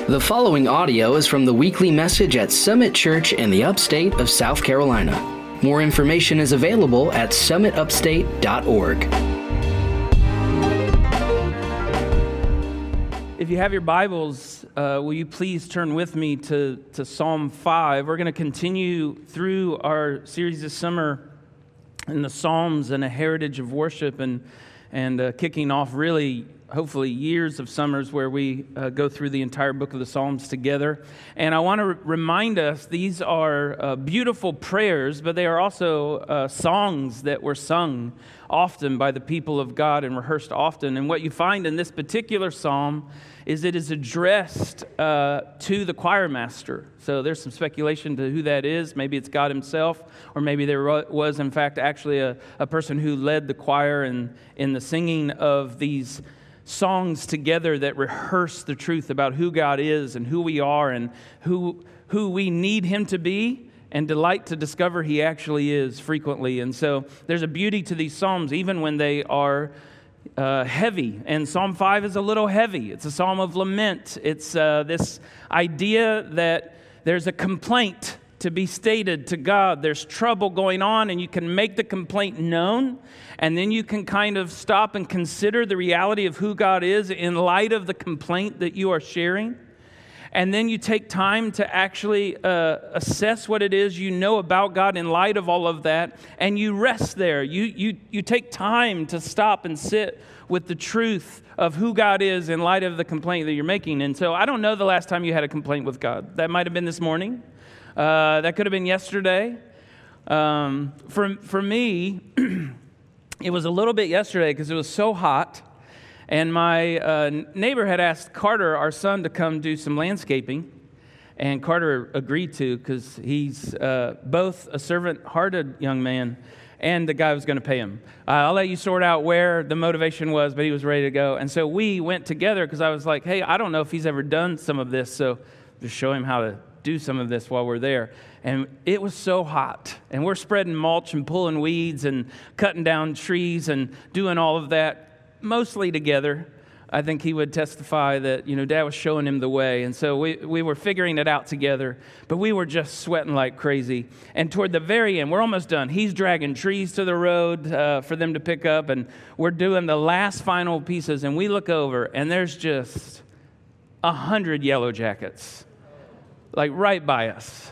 The following audio is from the weekly message at Summit Church in the upstate of South Carolina. More information is available at summitupstate.org. If you have your Bibles, will you please turn with me to Psalm 5. We're going to continue through our series this summer in the Psalms and a heritage of worship and kicking off really, hopefully, years of summers where we go through the entire book of the Psalms together. And I want to remind us, these are beautiful prayers, but they are also songs that were sung often by the people of God and rehearsed often. And what you find in this particular psalm is it is addressed to the choir master. So there's some speculation to who that is. Maybe it's God himself, or maybe there was, in fact, actually a person who led the choir in the singing of these songs together that rehearse the truth about who God is and who we are and who we need him to be and delight to discover he actually is frequently. And so there's a beauty to these psalms even when they are heavy. And Psalm 5 is a little heavy. It's a psalm of lament. It's this idea that there's a complaint to be stated to God. There's trouble going on, and you can make the complaint known, and then you can kind of stop and consider the reality of who God is in light of the complaint that you are sharing. And then you take time to actually assess what it is you know about God in light of all of that, and you rest there. You take time to stop and sit with the truth of who God is in light of the complaint that you're making. And so I don't know the last time you had a complaint with God. That might have been this morning. That could have been yesterday. For me, it was a little bit yesterday because it was so hot. And my neighbor had asked Carter, our son, to come do some landscaping. And Carter agreed to because he's both a servant-hearted young man and the guy was going to pay him. I'll let you sort out where the motivation was, but he was ready to go. And so we went together because I was like, hey, I don't know if he's ever done some of this, so just show him how to do some of this while we're there. And it was so hot. And we're spreading mulch and pulling weeds and cutting down trees and doing all of that mostly together. I think he would testify that, Dad was showing him the way. And so we were figuring it out together, but we were just sweating like crazy. And toward the very end, we're almost done. He's dragging trees to the road for them to pick up, and we're doing the last final pieces. And we look over, and there's just 100 yellow jackets, like right by us.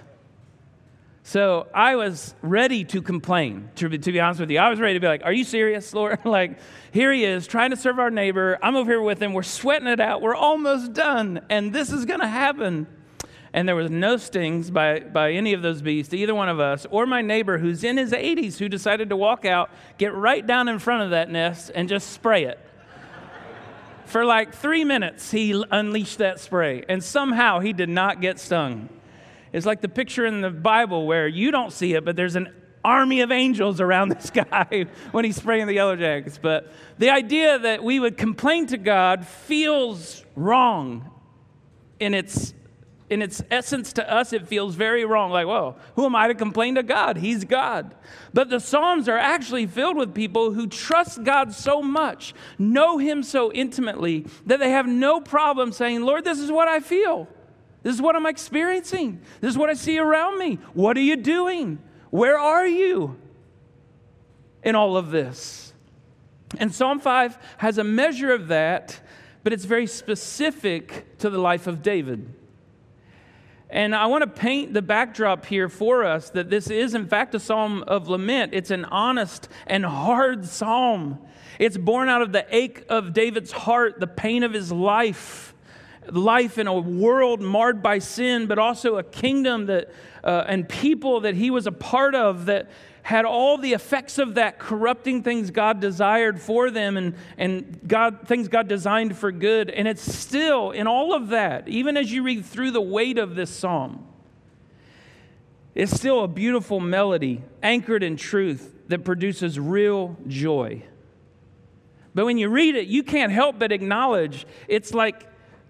So I was ready to complain, to be honest with you. I was ready to be like, are you serious, Lord? Like, here he is trying to serve our neighbor. I'm over here with him. We're sweating it out. We're almost done. And this is going to happen. And there was no stings by any of those beasts, either one of us, or my neighbor who's in his 80s who decided to walk out, get right down in front of that nest, and just spray it. For like 3 minutes, he unleashed that spray. And somehow he did not get stung. It's like the picture in the Bible where you don't see it, but there's an army of angels around this guy when he's spraying the yellow jackets. But the idea that we would complain to God feels wrong. In its essence to us, it feels very wrong. Like, whoa, who am I to complain to God? He's God. But the Psalms are actually filled with people who trust God so much, know him so intimately, that they have no problem saying, Lord, this is what I feel. This is what I'm experiencing. This is what I see around me. What are you doing? Where are you in all of this? And Psalm 5 has a measure of that, but it's very specific to the life of David. And I want to paint the backdrop here for us that this is, in fact, a psalm of lament. It's an honest and hard psalm. It's born out of the ache of David's heart, the pain of his life in a world marred by sin, but also a kingdom that and people that he was a part of that had all the effects of that corrupting things God desired for them and things God designed for good. And it's still, in all of that, even as you read through the weight of this psalm, it's still a beautiful melody anchored in truth that produces real joy. But when you read it, you can't help but acknowledge it's like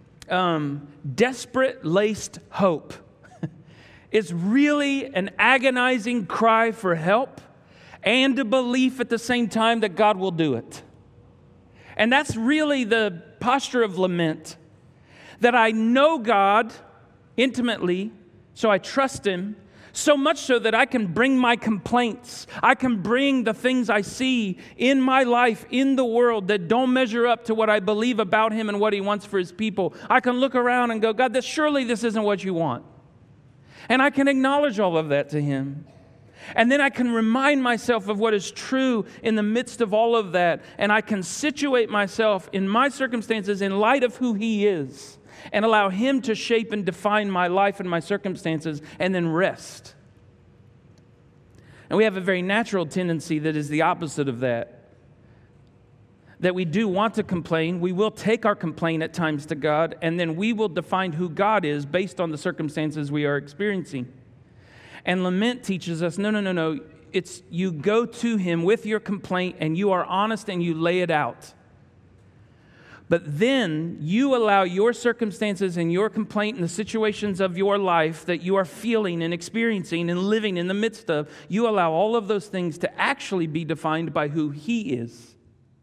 desperate laced hope. It's really an agonizing cry for help and a belief at the same time that God will do it. And that's really the posture of lament. that I know God intimately, so I trust Him, so much so that I can bring my complaints. I can bring the things I see in my life, in the world, that don't measure up to what I believe about Him and what He wants for His people. I can look around and go, God, surely this isn't what you want. And I can acknowledge all of that to Him. And then I can remind myself of what is true in the midst of all of that. And I can situate myself in my circumstances in light of who He is, and allow Him to shape and define my life and my circumstances, and then rest. And we have a very natural tendency that is the opposite of that. That we do want to complain. We will take our complaint at times to God, and then we will define who God is based on the circumstances we are experiencing. And lament teaches us, no. It's you go to Him with your complaint, and you are honest and you lay it out. But then you allow your circumstances and your complaint and the situations of your life that you are feeling and experiencing and living in the midst of, you allow all of those things to actually be defined by who He is.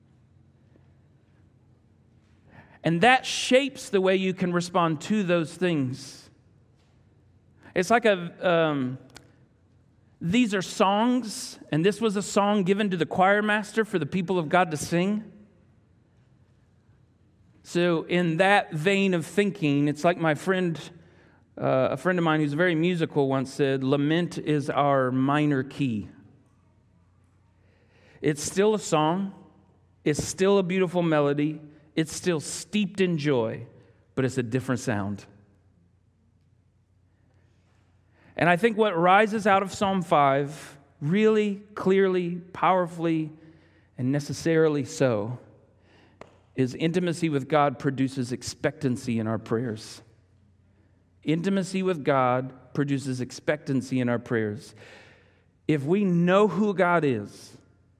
And that shapes the way you can respond to those things. It's like these are songs, and this was a song given to the choir master for the people of God to sing. So in that vein of thinking, it's like a friend of mine who's very musical once said, lament is our minor key. It's still a song. It's still a beautiful melody. It's still steeped in joy, but it's a different sound. And I think what rises out of Psalm 5, really clearly, powerfully, and necessarily so, is intimacy with God produces expectancy in our prayers. Intimacy with God produces expectancy in our prayers. If we know who God is,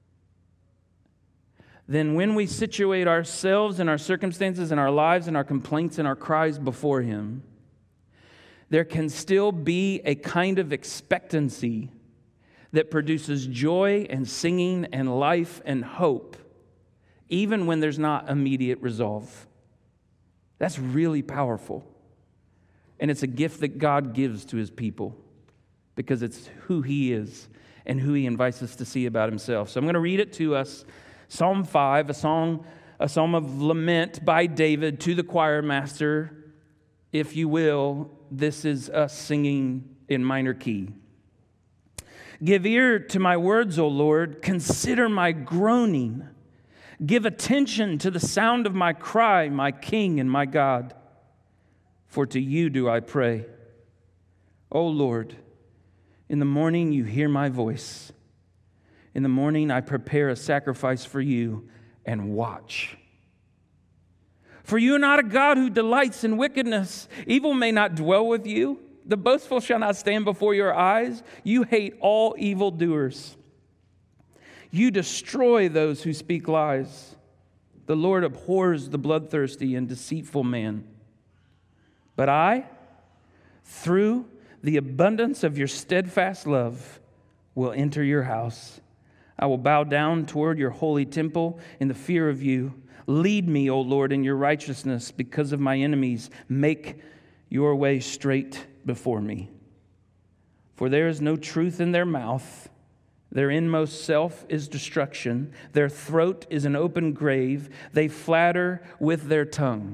then when we situate ourselves and our circumstances and our lives and our complaints and our cries before Him, there can still be a kind of expectancy that produces joy and singing and life and hope, even when there's not immediate resolve. That's really powerful. And it's a gift that God gives to His people because it's who He is and who He invites us to see about Himself. So I'm going to read it to us. Psalm 5, a psalm of lament by David to the choir master. If you will, this is us singing in minor key. Give ear to my words, O Lord. Consider my groaning. Give attention to the sound of my cry, my King and my God. For to you do I pray. O Lord, in the morning you hear my voice. In the morning I prepare a sacrifice for you and watch. For you are not a God who delights in wickedness. Evil may not dwell with you. The boastful shall not stand before your eyes. You hate all evildoers. You destroy those who speak lies. The Lord abhors the bloodthirsty and deceitful man. But I, through the abundance of your steadfast love, will enter your house. I will bow down toward your holy temple in the fear of you. Lead me, O Lord, in your righteousness because of my enemies. Make your way straight before me. For there is no truth in their mouth. Their inmost self is destruction. Their throat is an open grave. They flatter with their tongue.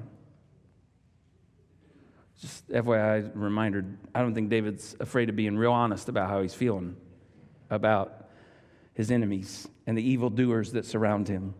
Just FYI reminder, I don't think David's afraid of being real honest about how he's feeling about his enemies and the evildoers that surround him.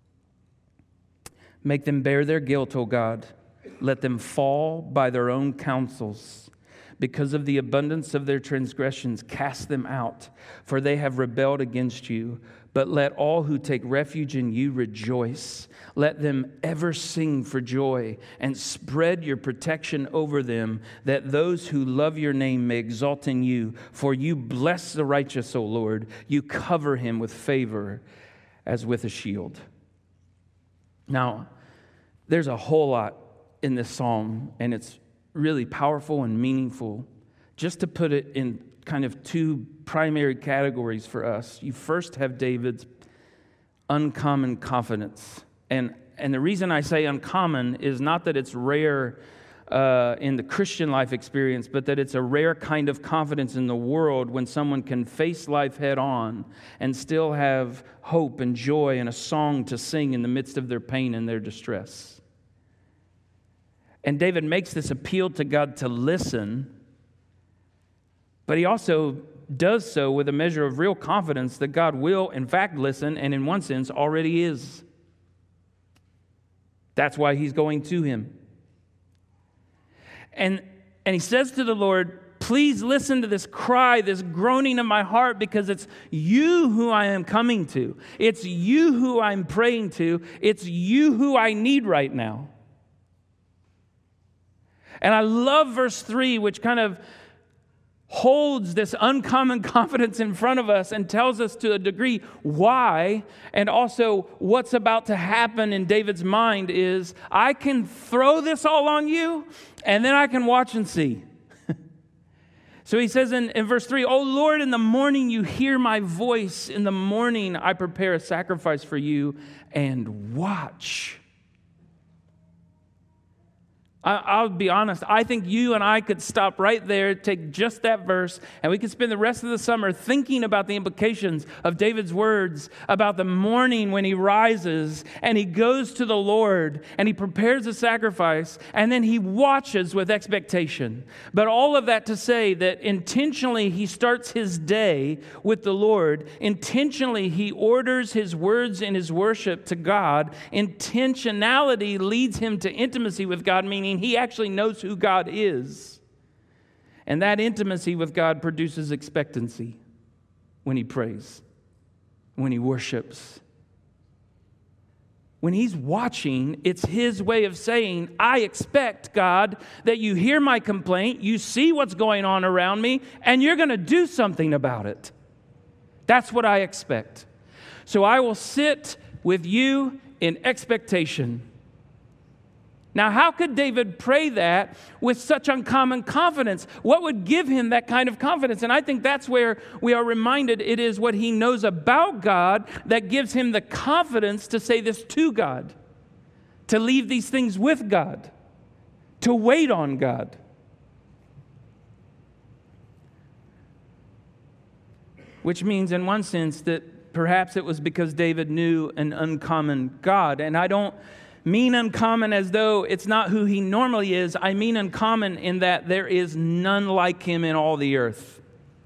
Make them bear their guilt, O God. Let them fall by their own counsels. Because of the abundance of their transgressions, cast them out, for they have rebelled against you. But let all who take refuge in you rejoice. Let them ever sing for joy and spread your protection over them, that those who love your name may exalt in you. For you bless the righteous, O Lord. You cover him with favor as with a shield. Now, there's a whole lot in this psalm, and it's really powerful and meaningful. Just to put it in kind of two primary categories for us. You first have David's uncommon confidence. And the reason I say uncommon is not that it's rare in the Christian life experience, but that it's a rare kind of confidence in the world when someone can face life head on and still have hope and joy and a song to sing in the midst of their pain and their distress. And David makes this appeal to God to listen, but he also does so with a measure of real confidence that God will, in fact, listen, and in one sense, already is. That's why he's going to him. And he says to the Lord, please listen to this cry, this groaning of my heart, because it's you who I am coming to. It's you who I'm praying to. It's you who I need right now. And I love verse 3, which kind of holds this uncommon confidence in front of us and tells us to a degree why, and also what's about to happen in David's mind is, I can throw this all on you, and then I can watch and see. So he says in verse 3, "O Lord, in the morning you hear my voice. In the morning I prepare a sacrifice for you and watch." I'll be honest, I think you and I could stop right there, take just that verse, and we could spend the rest of the summer thinking about the implications of David's words about the morning when he rises and he goes to the Lord and he prepares a sacrifice and then he watches with expectation. But all of that to say that intentionally he starts his day with the Lord. Intentionally he orders his words in his worship to God. Intentionality leads him to intimacy with God, meaning he actually knows who God is. And that intimacy with God produces expectancy when he prays, when he worships. When he's watching, it's his way of saying, I expect, God, that you hear my complaint, you see what's going on around me, and you're going to do something about it. That's what I expect. So I will sit with you in expectation. Now, how could David pray that with such uncommon confidence? What would give him that kind of confidence? And I think that's where we are reminded it is what he knows about God that gives him the confidence to say this to God, to leave these things with God, to wait on God. Which means, in one sense, that perhaps it was because David knew an uncommon God. And I don't mean uncommon as though it's not who he normally is. I mean uncommon in that there is none like him in all the earth.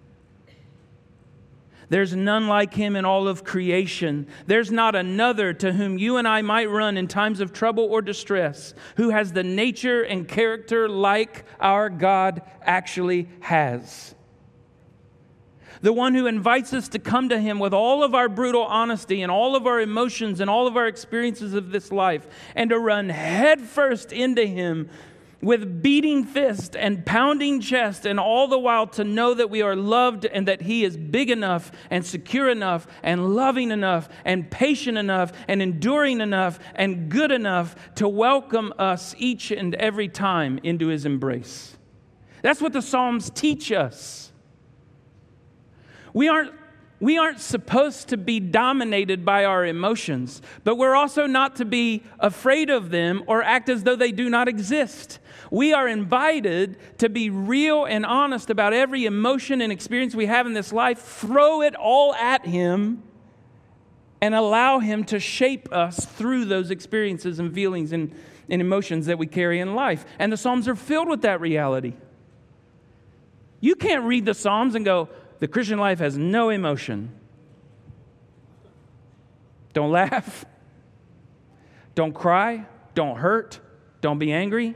There's none like him in all of creation. There's not another to whom you and I might run in times of trouble or distress who has the nature and character like our God actually has. The one who invites us to come to him with all of our brutal honesty and all of our emotions and all of our experiences of this life, and to run headfirst into him with beating fist and pounding chest, and all the while to know that we are loved and that he is big enough and secure enough and loving enough and patient enough and enduring enough and good enough to welcome us each and every time into his embrace. That's what the Psalms teach us. We aren't supposed to be dominated by our emotions, but we're also not to be afraid of them or act as though they do not exist. We are invited to be real and honest about every emotion and experience we have in this life, throw it all at him, and allow him to shape us through those experiences and feelings and emotions that we carry in life. And the Psalms are filled with that reality. You can't read the Psalms and go, the Christian life has no emotion. Don't laugh. Don't cry. Don't hurt. Don't be angry.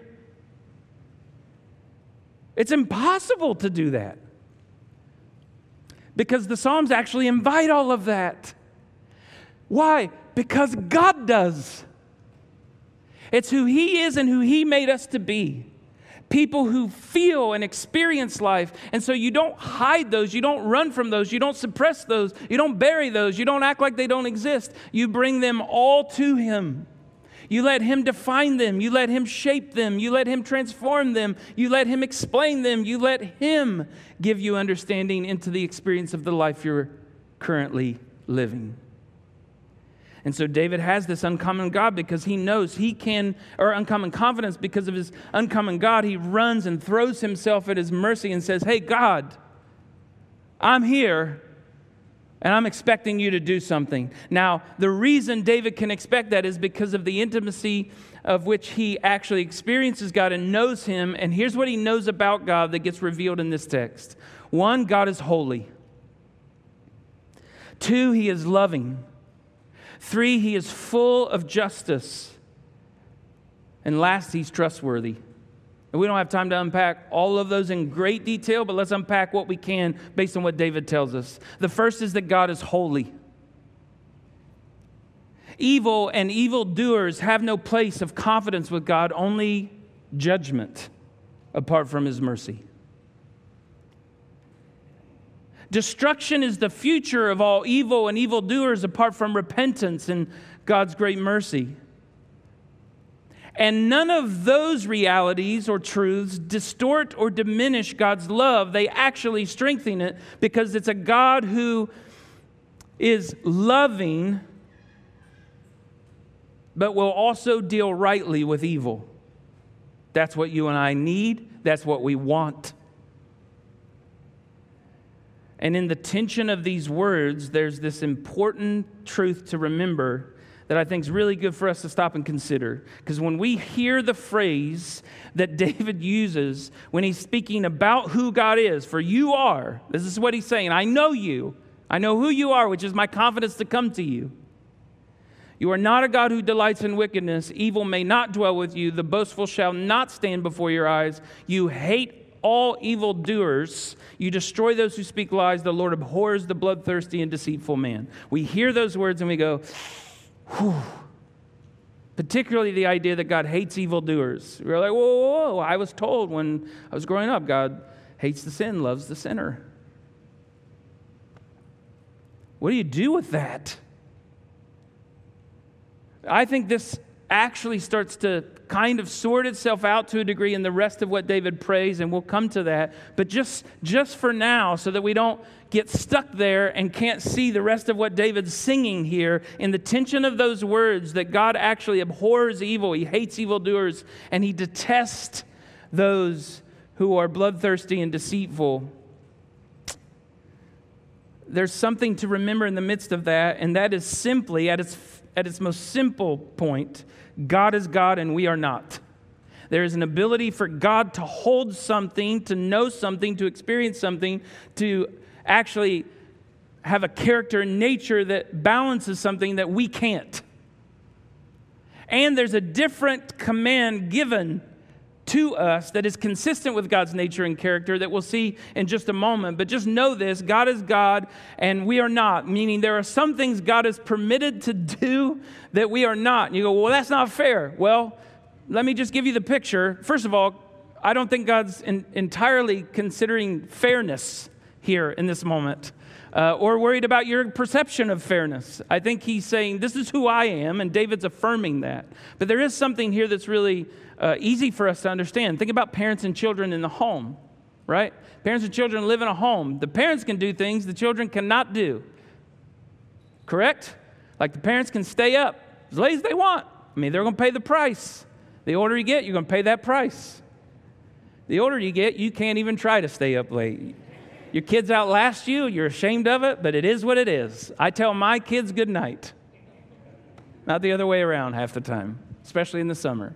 It's impossible to do that. Because the Psalms actually invite all of that. Why? Because God does. It's who he is and who he made us to be. People who feel and experience life. And so you don't hide those. You don't run from those. You don't suppress those. You don't bury those. You don't act like they don't exist. You bring them all to him. You let him define them. You let him shape them. You let him transform them. You let him explain them. You let him give you understanding into the experience of the life you're currently living. And so David has this uncommon God because he knows he can, or uncommon confidence because of his uncommon God. He runs and throws himself at his mercy and says, hey, God, I'm here and I'm expecting you to do something. Now, the reason David can expect that is because of the intimacy of which he actually experiences God and knows him. And here's what he knows about God that gets revealed in this text. 1, God is holy. 2, he is loving. 3, he is full of justice. And last, he's trustworthy. And we don't have time to unpack all of those in great detail, but let's unpack what we can based on what David tells us. The first is that God is holy. Evil and evildoers have no place of confidence with God, only judgment apart from his mercy. Destruction is the future of all evil and evildoers apart from repentance and God's great mercy. And none of those realities or truths distort or diminish God's love. They actually strengthen it because it's a God who is loving but will also deal rightly with evil. That's what you and I need. That's what we want. And in the tension of these words, there's this important truth to remember that I think is really good for us to stop and consider. Because when we hear the phrase that David uses when he's speaking about who God is, for you are, this is what he's saying, I know you, I know who you are, which is my confidence to come to you. You are not a God who delights in wickedness. Evil may not dwell with you. The boastful shall not stand before your eyes. You hate all evildoers. You destroy those who speak lies. The Lord abhors the bloodthirsty and deceitful man. We hear those words and we go, whew. Particularly the idea that God hates evildoers. We're like, whoa, whoa, whoa. I was told when I was growing up, God hates the sin, loves the sinner. What do you do with that? I think this actually starts to kind of sort itself out to a degree in the rest of what David prays, and we'll come to that. But just for now, so that we don't get stuck there and can't see the rest of what David's singing here, in the tension of those words that God actually abhors evil, he hates evildoers, and he detests those who are bloodthirsty and deceitful. There's something to remember in the midst of that, and that is simply, at its most simple point, God is God and we are not. There is an ability for God to hold something, to know something, to experience something, to actually have a character and nature that balances something that we can't. And there's a different command given to us that is consistent with God's nature and character that we'll see in just a moment. But just know this, God is God and we are not, meaning there are some things God is permitted to do that we are not. And you go, well, that's not fair. Well, let me just give you the picture. First of all, I don't think God's entirely considering fairness here in this moment. Or worried about your perception of fairness. I think he's saying, this is who I am, and David's affirming that. But there is something here that's really easy for us to understand. Think about parents and children in the home, right? Parents and children live in a home. The parents can do things the children cannot do. Correct? Like the parents can stay up as late as they want. I mean, they're going to pay the price. The older you get, you're going to pay that price. The older you get, you can't even try to stay up late. Your kids outlast you, you're ashamed of it, but it is what it is. I tell my kids good night. Not the other way around half the time, especially in the summer.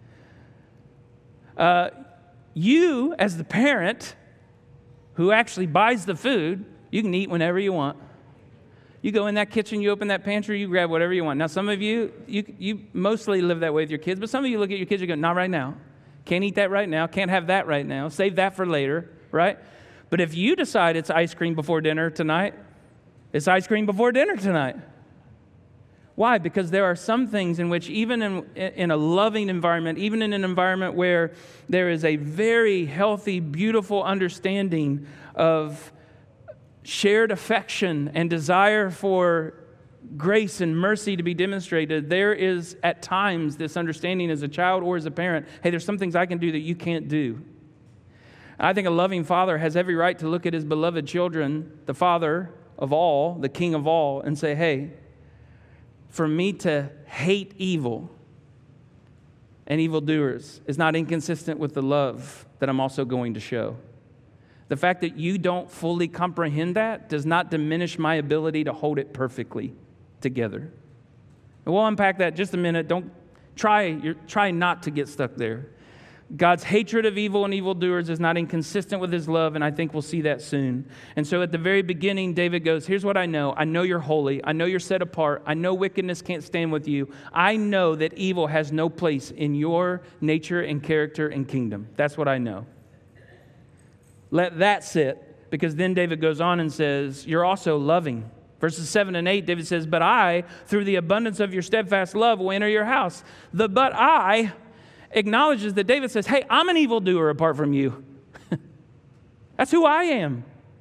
You, as the parent who actually buys the food, you can eat whenever you want. You go in that kitchen, you open that pantry, you grab whatever you want. Now, some of you mostly live that way with your kids, but some of you look at your kids, you go, not right now. Can't eat that right now. Can't have that right now. Save that for later, right? But if you decide it's ice cream before dinner tonight, it's ice cream before dinner tonight. Why? Because there are some things in which even in a loving environment, even in an environment where there is a very healthy, beautiful understanding of shared affection and desire for grace and mercy to be demonstrated, there is at times this understanding as a child or as a parent, hey, there's some things I can do that you can't do. I think a loving father has every right to look at his beloved children, the father of all, the king of all, and say, hey, for me to hate evil and evildoers is not inconsistent with the love that I'm also going to show. The fact that you don't fully comprehend that does not diminish my ability to hold it perfectly together. And we'll unpack that in just a minute. Don't try not to get stuck there. God's hatred of evil and evildoers is not inconsistent with his love, and I think we'll see that soon. And so at the very beginning, David goes, here's what I know. I know you're holy. I know you're set apart. I know wickedness can't stand with you. I know that evil has no place in your nature and character and kingdom. That's what I know. Let that sit, because then David goes on and says, you're also loving. Verses 7 and 8, David says, but I, through the abundance of your steadfast love, will enter your house. The but I acknowledges that David says, hey, I'm an evildoer apart from you. That's who I am.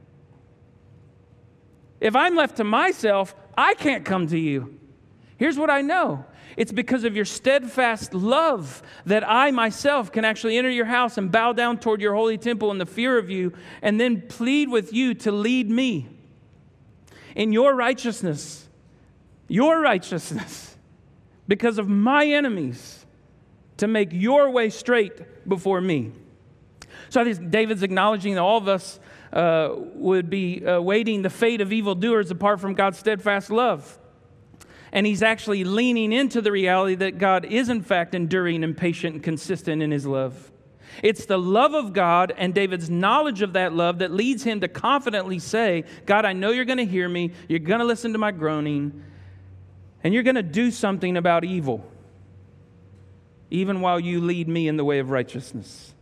If I'm left to myself, I can't come to you. Here's what I know. It's because of your steadfast love that I myself can actually enter your house and bow down toward your holy temple in the fear of you, and then plead with you to lead me in your righteousness, because of my enemies, to make your way straight before me. So I think David's acknowledging that all of us would be waiting the fate of evildoers apart from God's steadfast love. And he's actually leaning into the reality that God is in fact enduring and patient and consistent in his love. It's the love of God and David's knowledge of that love that leads him to confidently say, God, I know you're going to hear me, you're going to listen to my groaning, and you're going to do something about evil, even while you lead me in the way of righteousness.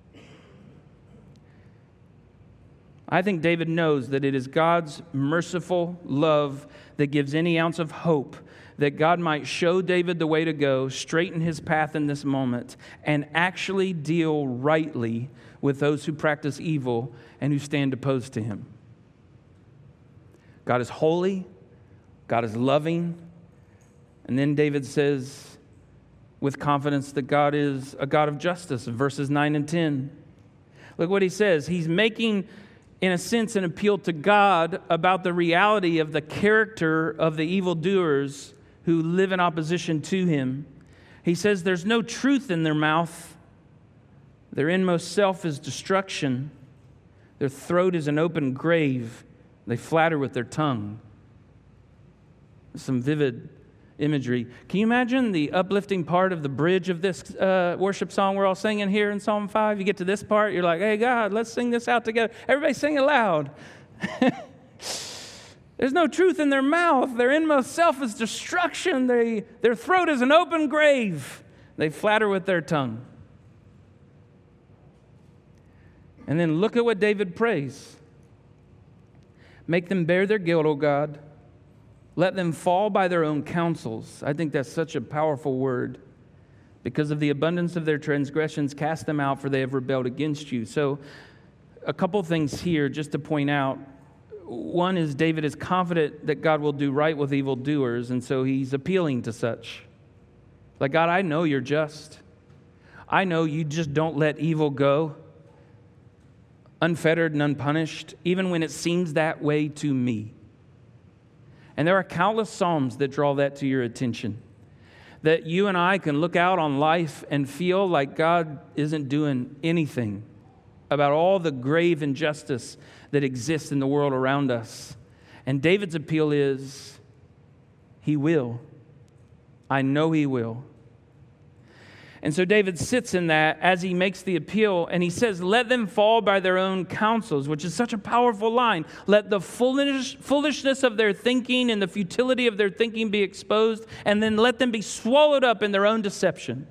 I think David knows that it is God's merciful love that gives any ounce of hope that God might show David the way to go, straighten his path in this moment, and actually deal rightly with those who practice evil and who stand opposed to him. God is holy, God is loving, and then David says with confidence that God is a God of justice, verses 9 and 10. Look what he says. He's making, in a sense, an appeal to God about the reality of the character of the evildoers who live in opposition to him. He says there's no truth in their mouth. Their inmost self is destruction. Their throat is an open grave. They flatter with their tongue. Some vivid imagery. Can you imagine the uplifting part of the bridge of this worship song we're all singing here in Psalm 5? You get to this part, you're like, hey, God, let's sing this out together. Everybody sing it loud. There's no truth in their mouth. Their inmost self is destruction. Their throat is an open grave. They flatter with their tongue. And then look at what David prays. Make them bear their guilt, O God. Let them fall by their own counsels. I think that's such a powerful word. Because of the abundance of their transgressions, cast them out, for they have rebelled against you. So a couple things here just to point out. One is David is confident that God will do right with evildoers, and so he's appealing to such. Like, God, I know you're just. I know you just don't let evil go unfettered and unpunished, even when it seems that way to me. And there are countless psalms that draw that to your attention. That you and I can look out on life and feel like God isn't doing anything about all the grave injustice that exists in the world around us. And David's appeal is, he will. I know he will. And so David sits in that as he makes the appeal, and he says, let them fall by their own counsels, which is such a powerful line. Let the foolishness of their thinking and the futility of their thinking be exposed, and then let them be swallowed up in their own deception.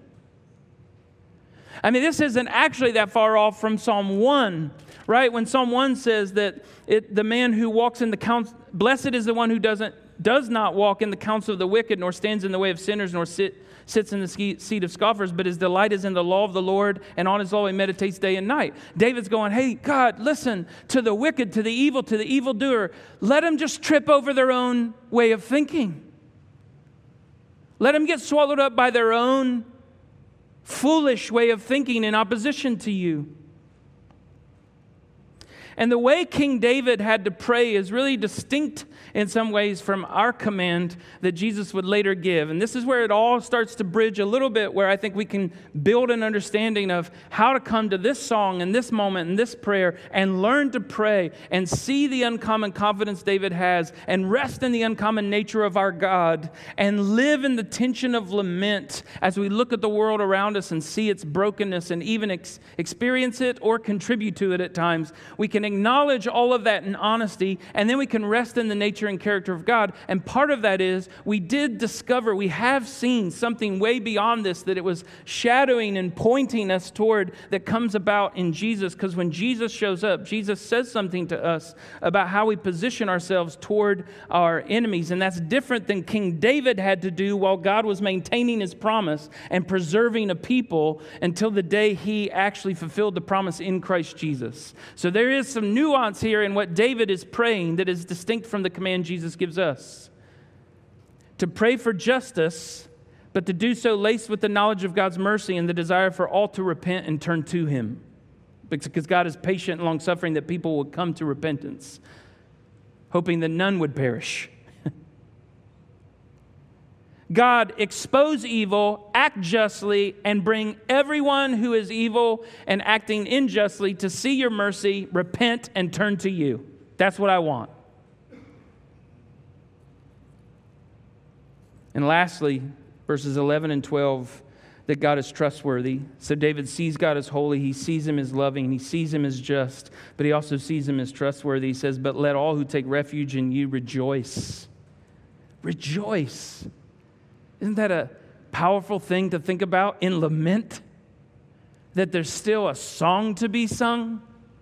I mean, this isn't actually that far off from Psalm 1, right? When Psalm 1 says that the man who walks in the counsel, blessed is the one who does not walk in the counsel of the wicked, nor stands in the way of sinners, nor sits in the seat of scoffers, but his delight is in the law of the Lord, and on his law he meditates day and night. David's going, hey, God, listen to the wicked, to the evildoer. Let them just trip over their own way of thinking. Let them get swallowed up by their own foolish way of thinking in opposition to you. And the way King David had to pray is really distinct in some ways from our command that Jesus would later give. And this is where it all starts to bridge a little bit, where I think we can build an understanding of how to come to this song and this moment and this prayer and learn to pray and see the uncommon confidence David has and rest in the uncommon nature of our God and live in the tension of lament as we look at the world around us and see its brokenness and even experience it or contribute to it at times. We can acknowledge all of that in honesty, and then we can rest in the nature and character of God. And part of that is we have seen something way beyond this that it was shadowing and pointing us toward that comes about in Jesus. Because when Jesus shows up, Jesus says something to us about how we position ourselves toward our enemies. And that's different than King David had to do while God was maintaining his promise and preserving a people until the day he actually fulfilled the promise in Christ Jesus. So there is some nuance here in what David is praying that is distinct from the command Jesus gives us. To pray for justice, but to do so laced with the knowledge of God's mercy and the desire for all to repent and turn to him. Because God is patient and long-suffering that people would come to repentance, hoping that none would perish. God, expose evil, act justly, and bring everyone who is evil and acting unjustly to see your mercy, repent, and turn to you. That's what I want. And lastly, verses 11 and 12, that God is trustworthy. So David sees God as holy, he sees him as loving, he sees him as just, but he also sees him as trustworthy. He says, but let all who take refuge in you rejoice. Rejoice. Isn't that a powerful thing to think about in lament? That there's still a song to be sung?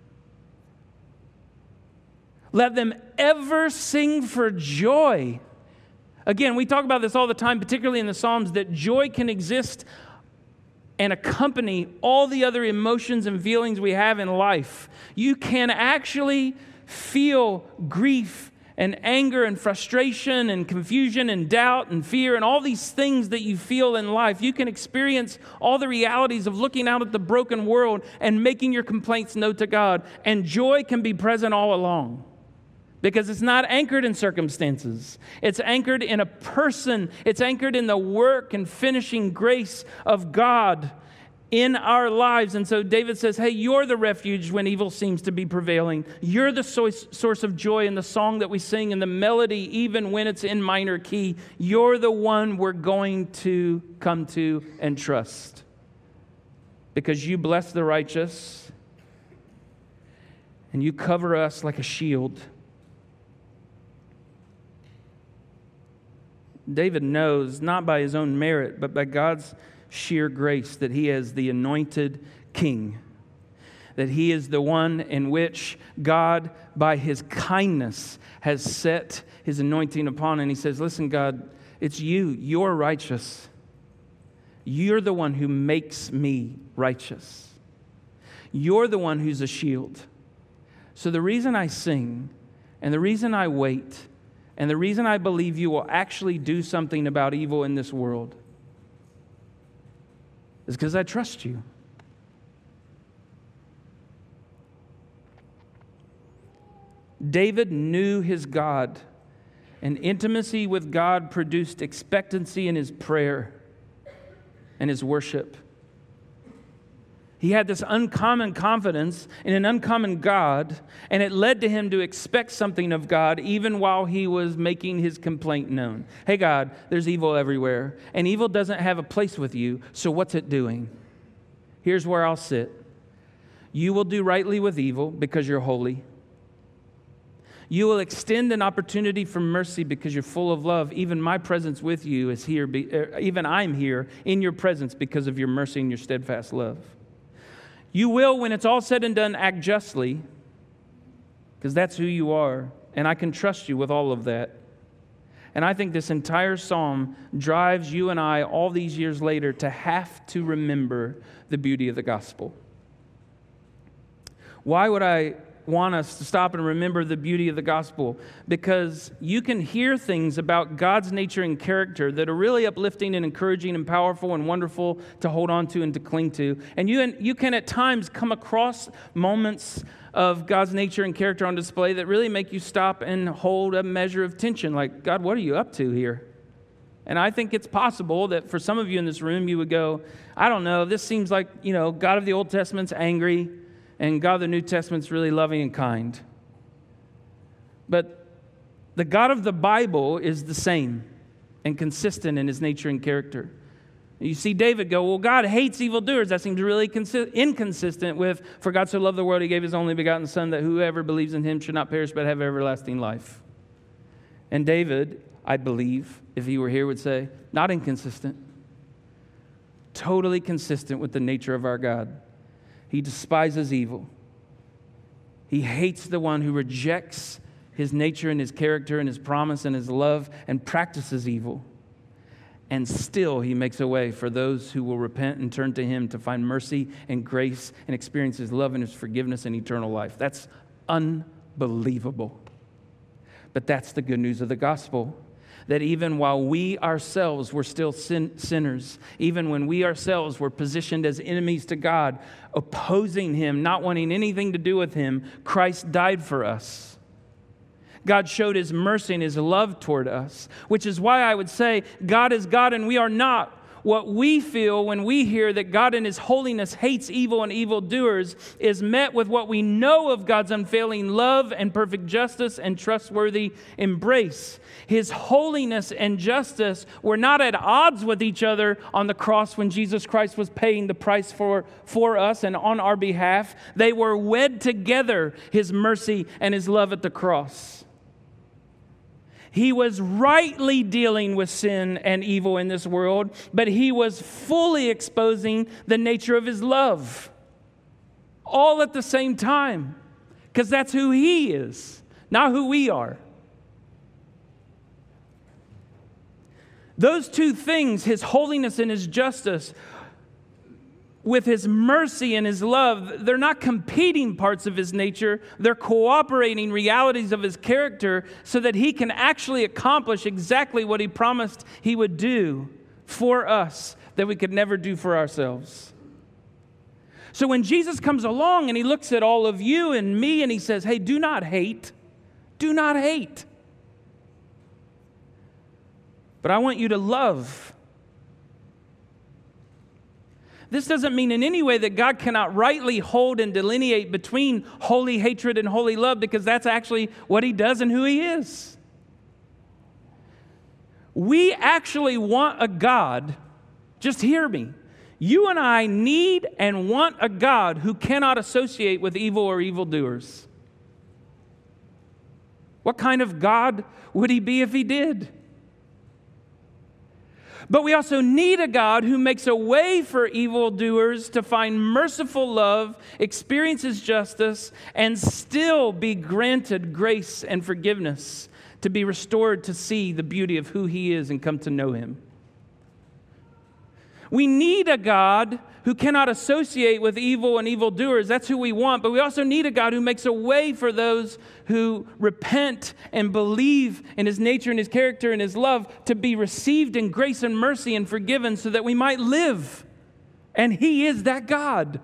Let them ever sing for joy. Again, we talk about this all the time, particularly in the Psalms, that joy can exist and accompany all the other emotions and feelings we have in life. You can actually feel grief and anger and frustration and confusion and doubt and fear and all these things that you feel in life. You can experience all the realities of looking out at the broken world and making your complaints known to God. And joy can be present all along. Because it's not anchored in circumstances. It's anchored in a person. It's anchored in the work and finishing grace of God in our lives. And so David says, hey, you're the refuge when evil seems to be prevailing. You're the source of joy in the song that we sing and the melody, even when it's in minor key. You're the one we're going to come to and trust. Because you bless the righteous and you cover us like a shield. David knows, not by his own merit, but by God's sheer grace, that he is the anointed king, that he is the one in which God, by his kindness, has set his anointing upon. And he says, listen, God, it's you. You're righteous. You're the one who makes me righteous. You're the one who's a shield. So the reason I sing and the reason I wait and the reason I believe you will actually do something about evil in this world is because I trust you. David knew his God, and intimacy with God produced expectancy in his prayer and his worship. He had this uncommon confidence in an uncommon God, and it led to him to expect something of God even while he was making his complaint known. Hey, God, there's evil everywhere, and evil doesn't have a place with you, so what's it doing? Here's where I'll sit. You will do rightly with evil because you're holy. You will extend an opportunity for mercy because you're full of love. Even my presence with you is here. Even I'm here in your presence because of your mercy and your steadfast love. You will, when it's all said and done, act justly, because that's who you are, and I can trust you with all of that. And I think this entire psalm drives you and I, all these years later, to have to remember the beauty of the gospel. Why would I want us to stop and remember the beauty of the gospel, because you can hear things about God's nature and character that are really uplifting and encouraging and powerful and wonderful to hold on to and to cling to. And you can at times come across moments of God's nature and character on display that really make you stop and hold a measure of tension, like, God, what are you up to here? And I think it's possible that for some of you in this room, you would go, I don't know, this seems like, God of the Old Testament's angry, and God of the New Testament's really loving and kind. But the God of the Bible is the same and consistent in his nature and character. You see David go, well, God hates evildoers. That seems really inconsistent with, for God so loved the world, he gave his only begotten Son, that whoever believes in him should not perish but have everlasting life. And David, I believe, if he were here, would say, not inconsistent. Totally consistent with the nature of our God. He despises evil. He hates the one who rejects his nature and his character and his promise and his love and practices evil. And still he makes a way for those who will repent and turn to him to find mercy and grace and experience his love and his forgiveness and eternal life. That's unbelievable. But that's the good news of the gospel. That even while we ourselves were still sinners, even when we ourselves were positioned as enemies to God, opposing him, not wanting anything to do with him, Christ died for us. God showed his mercy and his love toward us, which is why I would say God is God and we are not. What we feel when we hear that God in his holiness hates evil and evildoers is met with what we know of God's unfailing love and perfect justice and trustworthy embrace. His holiness and justice were not at odds with each other on the cross when Jesus Christ was paying the price for us and on our behalf. They were wed together, his mercy and his love at the cross. He was rightly dealing with sin and evil in this world, but he was fully exposing the nature of his love. All at the same time, because that's who he is, not who we are. Those two things, his holiness and his justice, with his mercy and his love, they're not competing parts of his nature. They're cooperating realities of his character so that he can actually accomplish exactly what he promised he would do for us that we could never do for ourselves. So when Jesus comes along and he looks at all of you and me and he says, hey, do not hate. Do not hate. But I want you to love. This doesn't mean in any way that God cannot rightly hold and delineate between holy hatred and holy love, because that's actually what he does and who he is. We actually want a God, just hear me, you and I need and want a God who cannot associate with evil or evildoers. What kind of God would he be if he did? But we also need a God who makes a way for evildoers to find merciful love, experience his justice, and still be granted grace and forgiveness, to be restored to see the beauty of who he is and come to know him. We need a God who cannot associate with evil and evildoers. That's who we want. But we also need a God who makes a way for those who repent and believe in his nature and his character and his love to be received in grace and mercy and forgiven so that we might live. And he is that God.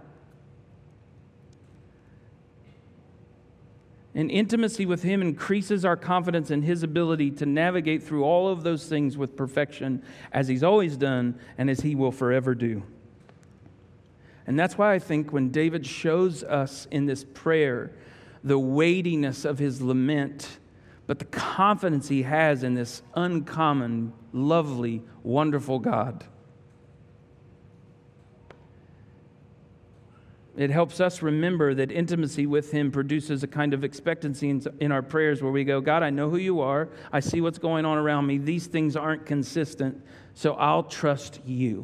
And intimacy with him increases our confidence in his ability to navigate through all of those things with perfection, as he's always done and as he will forever do. And that's why I think when David shows us in this prayer the weightiness of his lament, but the confidence he has in this uncommon, lovely, wonderful God, it helps us remember that intimacy with him produces a kind of expectancy in our prayers where we go, God, I know who you are. I see what's going on around me. These things aren't consistent, so I'll trust you.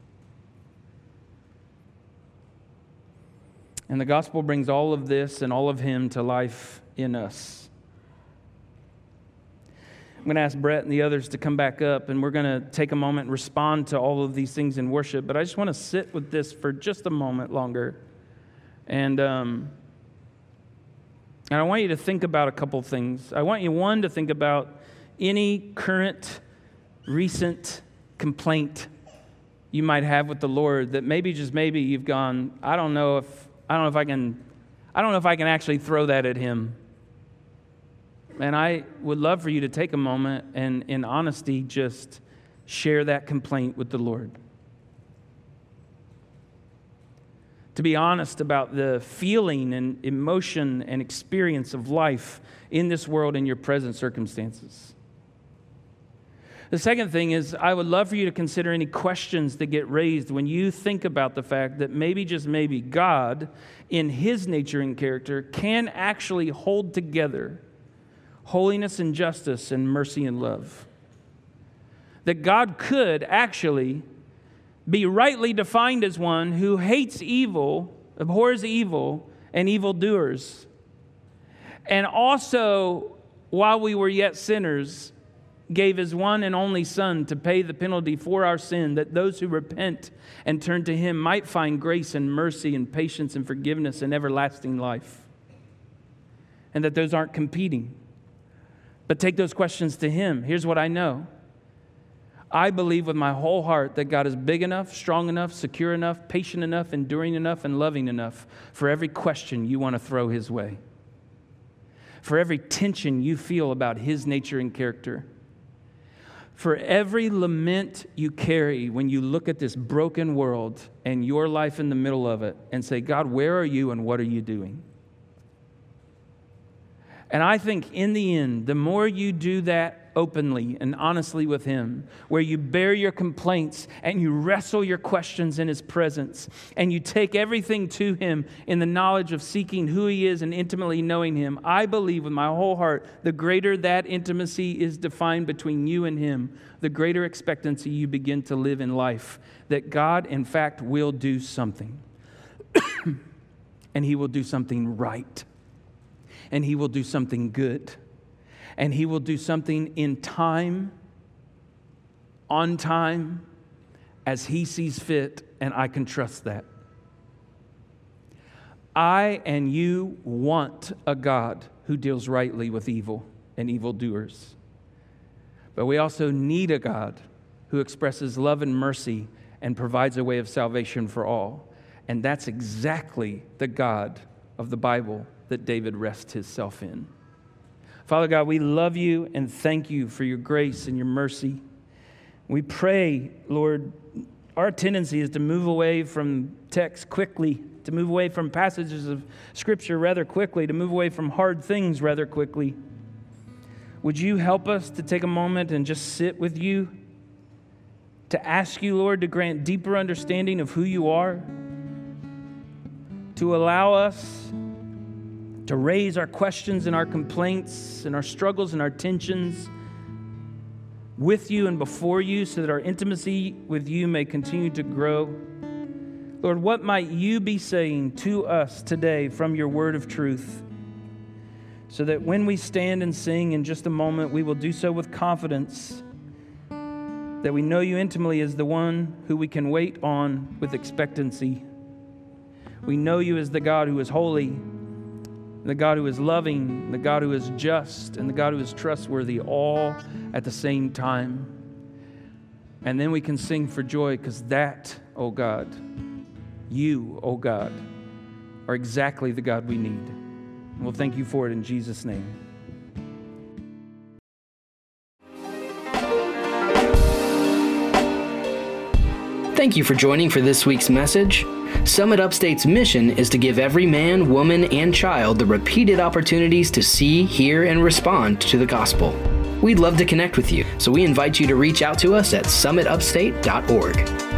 And the gospel brings all of this and all of him to life in us. I'm going to ask Brett and the others to come back up, and we're going to take a moment and respond to all of these things in worship. But I just want to sit with this for just a moment longer. And And I want you to think about a couple things. I want you, one, to think about any current, recent complaint you might have with the Lord that maybe, just maybe, you've gone, I don't know if I can actually throw that at him. And I would love for you to take a moment and, in honesty, just share that complaint with the Lord. To be honest about the feeling and emotion and experience of life in this world in your present circumstances. The second thing is, I would love for you to consider any questions that get raised when you think about the fact that maybe, just maybe, God, in his nature and character, can actually hold together holiness and justice and mercy and love. That God could actually be rightly defined as one who hates evil, abhors evil, and evildoers. And also, while we were yet sinners, gave his one and only Son to pay the penalty for our sin, that those who repent and turn to him might find grace and mercy and patience and forgiveness and everlasting life. And that those aren't competing. But take those questions to him. Here's what I know. I believe with my whole heart that God is big enough, strong enough, secure enough, patient enough, enduring enough, and loving enough for every question you want to throw his way. For every tension you feel about his nature and character. For every lament you carry when you look at this broken world and your life in the middle of it and say, God, where are you and what are you doing? And I think in the end, the more you do that openly and honestly with him, where you bear your complaints and you wrestle your questions in his presence, and you take everything to him in the knowledge of seeking who he is and intimately knowing him, I believe with my whole heart, the greater that intimacy is defined between you and him, the greater expectancy you begin to live in life, that God, in fact, will do something. And he will do something right. And he will do something good. And he will do something in time, on time, as he sees fit, and I can trust that. I and you want a God who deals rightly with evil and evildoers. But we also need a God who expresses love and mercy and provides a way of salvation for all. And that's exactly the God of the Bible that David rests himself in. Father God, we love you and thank you for your grace and your mercy. We pray, Lord, our tendency is to move away from text quickly, to move away from passages of Scripture rather quickly, to move away from hard things rather quickly. Would you help us to take a moment and just sit with you, to ask you, Lord, to grant deeper understanding of who you are, to allow us to raise our questions and our complaints and our struggles and our tensions with you and before you so that our intimacy with you may continue to grow. Lord, what might you be saying to us today from your word of truth so that when we stand and sing in just a moment, we will do so with confidence that we know you intimately as the one who we can wait on with expectancy. We know you as the God who is holy, the God who is loving, the God who is just, and the God who is trustworthy, all at the same time. And then we can sing for joy because that, oh God, you, oh God, are exactly the God we need. And we'll thank you for it in Jesus' name. Thank you for joining for this week's message. Summit Upstate's mission is to give every man, woman, and child the repeated opportunities to see, hear, and respond to the gospel. We'd love to connect with you, so we invite you to reach out to us at summitupstate.org.